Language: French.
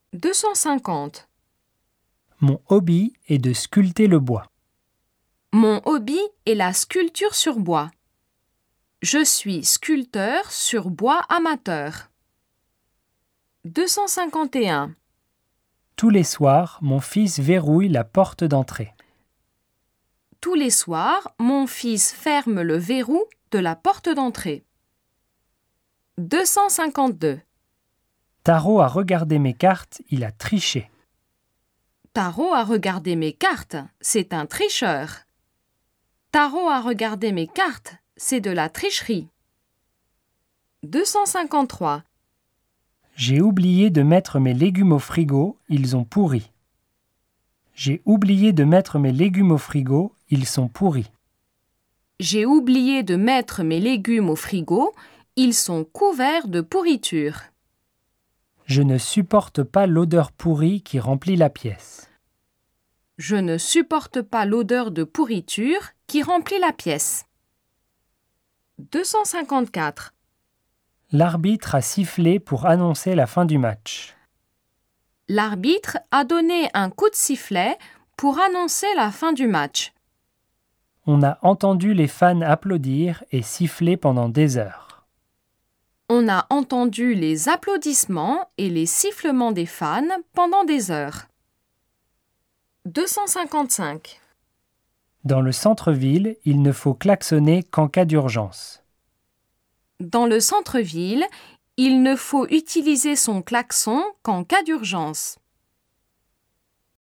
250. Mon hobby est de sculpter le bois. Mon hobby est la sculpture sur bois. Je suis sculpteur sur bois amateur. 251. Tous les soirs, mon fils verrouille la porte d'entrée. Tous les soirs, mon fils ferme le verrou de la porte d'entrée. 252. Taro a regardé mes cartes, il a triché. Taro a regardé mes cartes, c'est un tricheur. Taro a regardé mes cartes, c'est de la tricherie. 253. J'ai oublié de mettre mes légumes au frigo, ils ont pourri. J'ai oublié de mettre mes légumes au frigo, ils sont pourris. J'ai oublié de mettre mes légumes au frigo, ils sont couverts de pourriture. Je ne supporte pas l'odeur pourrie qui remplit la pièce. Je ne supporte pas l'odeur de pourriture qui remplit la pièce. 254. L'arbitre a sifflé pour annoncer la fin du match. L'arbitre a donné un coup de sifflet pour annoncer la fin du match. On a entendu les fans applaudir et siffler pendant des heures. On a entendu les applaudissements et les sifflements des fans pendant des heures. 255. Dans le centre-ville, il ne faut klaxonner qu'en cas d'urgence. Dans le centre-ville, il ne faut utiliser son klaxon qu'en cas d'urgence.